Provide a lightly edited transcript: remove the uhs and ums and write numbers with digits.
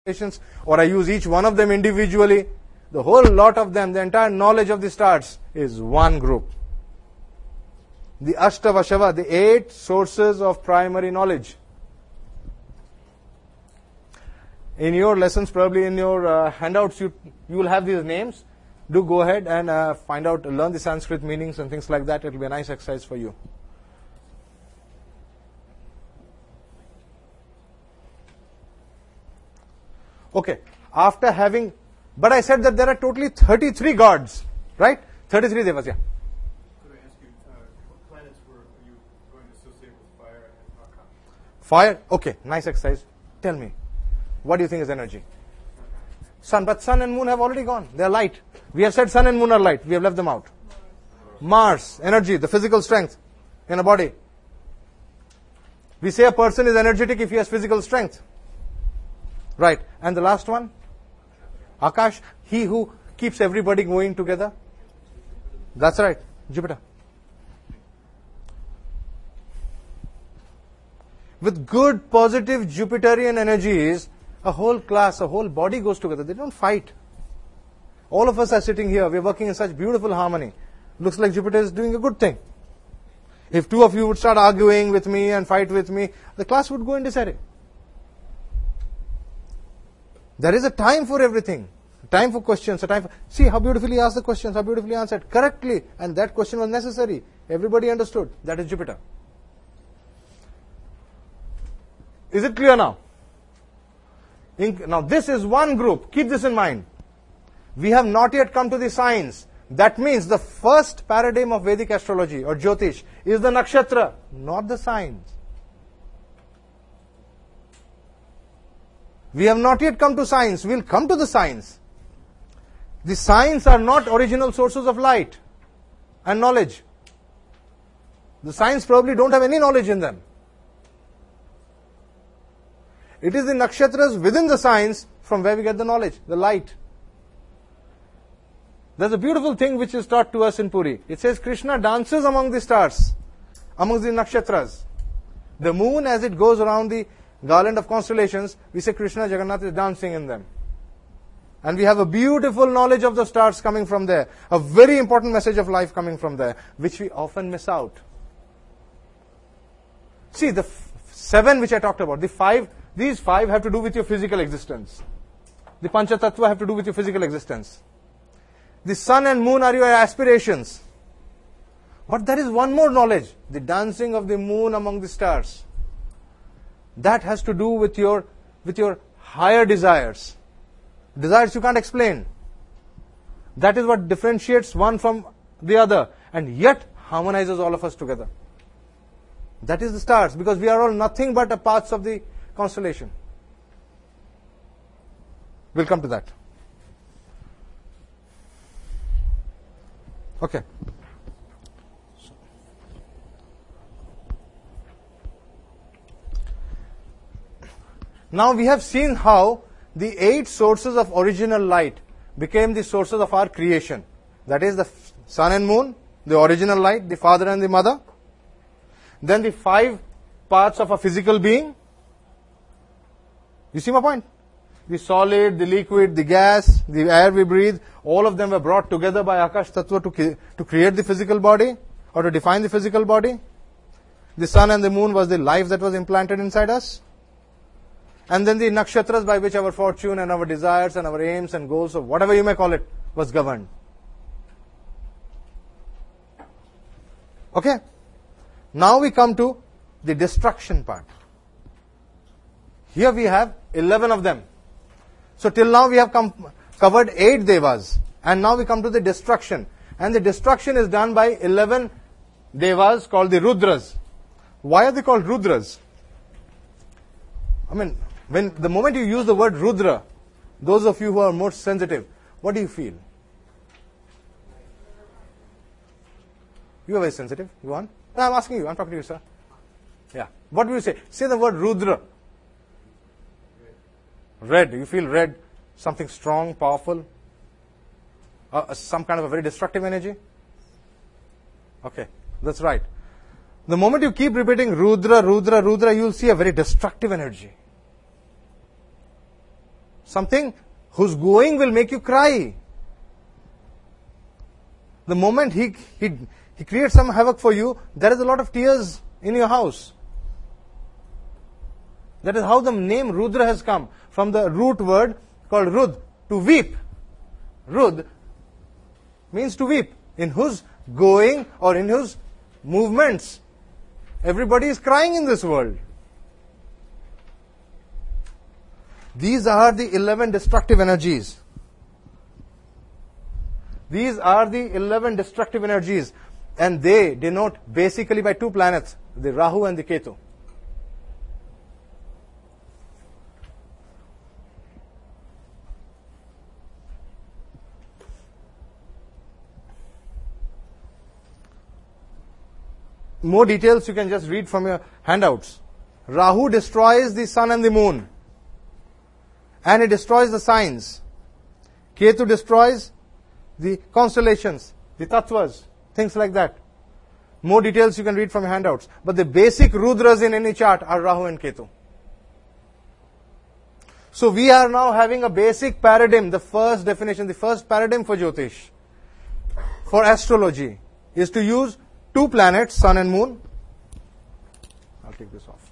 or I use each one of them individually. The whole lot of them, the entire knowledge of the stars is one group. The Ashtavashava, the 8 sources of primary knowledge. In your lessons, probably in your handouts, you will have these names. Do go ahead and learn the Sanskrit meanings and things like that. It will be a nice exercise for you. Okay, but I said that there are totally 33 gods, right? 33 devas, yeah. Could I ask you, what planets were you going to associate with fire and Akash? Fire, okay, nice exercise. Tell me, what do you think is energy? Sun, but sun and moon have already gone. They are light. We have said sun and moon are light. We have left them out. Mars, energy, the physical strength in a body. We say a person is energetic if he has physical strength. Right. And the last one? Akash, he who keeps everybody going together. That's right, Jupiter. With good, positive Jupiterian energies, a whole class, a whole body goes together. They don't fight. All of us are sitting here. We're working in such beautiful harmony. Looks like Jupiter is doing a good thing. If 2 of you would start arguing with me and fight with me, the class would go in disarray. There is a time for everything. A time for questions. See how beautifully asked the questions, how beautifully answered. Correctly. And that question was necessary. Everybody understood. That is Jupiter. Is it clear now? Now this is one group. Keep this in mind. We have not yet come to the signs. That means the first paradigm of Vedic astrology or Jyotish is the nakshatra, not the signs. We have not yet come to signs. We will come to the signs. The signs are not original sources of light and knowledge. The signs probably don't have any knowledge in them. It is the nakshatras within the signs from where we get the knowledge, the light. There's a beautiful thing which is taught to us in Puri. It says Krishna dances among the stars, among the nakshatras. The moon, as it goes around the garland of constellations, we say Krishna Jagannath is dancing in them. And we have a beautiful knowledge of the stars coming from there. A very important message of life coming from there, which we often miss out. See, the 7 which I talked about, these 5 have to do with your physical existence. The Pancha Tattva have to do with your physical existence. The sun and moon are your aspirations. But there is one more knowledge, the dancing of the moon among the stars. That has to do with your higher desires. Desires you can't explain. That is what differentiates one from the other and yet harmonizes all of us together. That is the stars, because we are all nothing but a parts of the constellation. We'll come to that. Okay. Now we have seen how the 8 sources of original light became the sources of our creation. That is the sun and moon, the original light, the father and the mother. Then the 5 parts of a physical being. You see my point? The solid, the liquid, the gas, the air we breathe, all of them were brought together by Akash Tattva to create the physical body or to define the physical body. The sun and the moon was the life that was implanted inside us. And then the nakshatras by which our fortune and our desires and our aims and goals, or whatever you may call it, was governed. Okay? Now we come to the destruction part. Here we have 11 of them. So till now we have covered 8 devas. And now we come to the destruction. And the destruction is done by 11 devas called the Rudras. Why are they called Rudras? I mean, the moment you use the word Rudra, those of you who are more sensitive, what do you feel? You are very sensitive. Go on. No, I'm asking you. I'm talking to you, sir. Yeah. What do you say? Say the word Rudra. Red. You feel red. Something strong, powerful. Some kind of a very destructive energy. Okay. That's right. The moment you keep repeating Rudra, Rudra, Rudra, you'll see a very destructive energy. something whose going will make you cry. The moment he creates some havoc for you, there is a lot of tears in your house. That is how the name Rudra has come, from the root word called Rud, to weep. Rud means to weep. In whose going or in whose movements, everybody is crying in this world. These are the 11 destructive energies. These are the 11 destructive energies, and they denote basically by two planets, the Rahu and the Ketu. More details you can just read from your handouts. Rahu destroys the sun and the moon, and it destroys the signs. Ketu destroys the constellations, the tattvas, things like that. More details you can read from your handouts. But the basic Rudras in any chart are Rahu and Ketu. So we are now having a basic paradigm. The first definition, the first paradigm for Jyotish, for astrology, is to use two planets, sun and moon. I'll take this off.